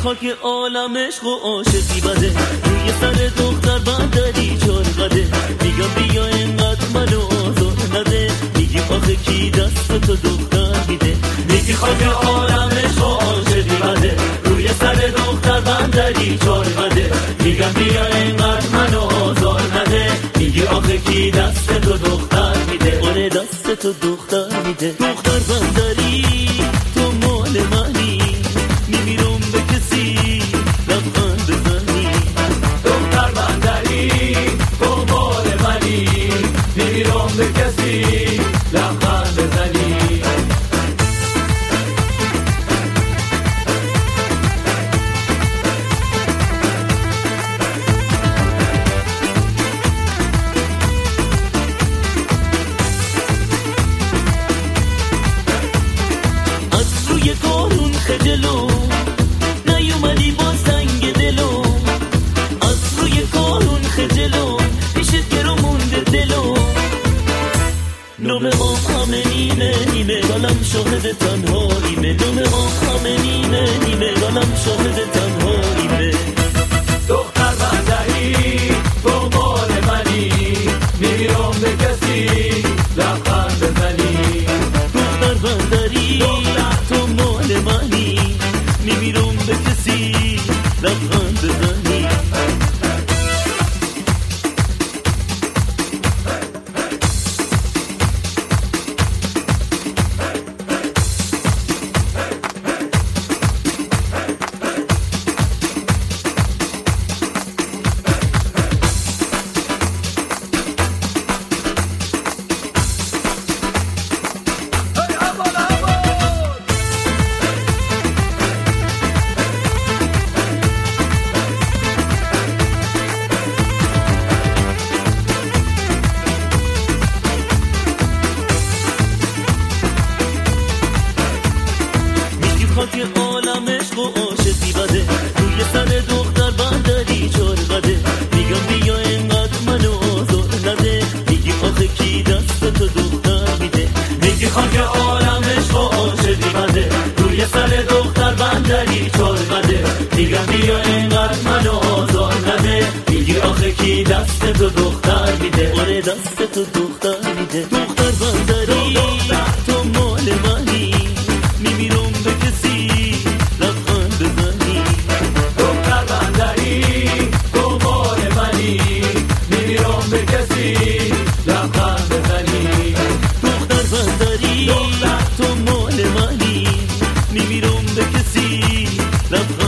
خاک عالم عشق و عاشقی بده، روی سر دختر بندری چرقده. میگم بیا اینقدر منو آزار نده، میگی آخه کی دست تو دختر میده. میگی خاک عالم عشق و عاشقی بده، روی سر دختر بندری چرقده. میگم بیا اینقدر منو آزار نده، میگی آخه کی دست تو دختر میده. آره دست تو دختر میده. دختر بندری تو مال منی، میمیرم به کسی لبخند بزنی. دختر بندری تو مال منی، میمیرم به کسی لبخند بزنی. از روی قارون خجلو نیومدی با سنگ دلو، از روی قارون خجلو پیشت گرو مونده دلو. نومه همه نیمه نیمه قلم شاهد تنهاییمه. نومه همه نیمه نیمه قلم شاهد تنهاییمه. دختر بندری تو مال منی، میمیرم به کسی لبخند بزنی. دختر بندری تو مال منی، میمیرم به کسی لبخند بزنی. خاک عالم عشق و عاشقی بده، روی سر دختر بندری چرقده. میگم بیا اینقدر منو آزار نده، میگی آخه کی دست تو دختر میده. میگی خاک عالم عشق و عاشقی بده، روی سر دختر بندری چرقده. میگم بیا اینقدر منو آزار نده، میگی آخه کی دست تو دختر میده. آره دست تو دختر میده. دختر بندری تو مال منی، میمیرم به کسی لبخند بزنی. دختر بندری تو مال منی، میمیرم به کسی لبخند بزنی. دختر بندری تو مال منی، میمیرم به کسی لبخند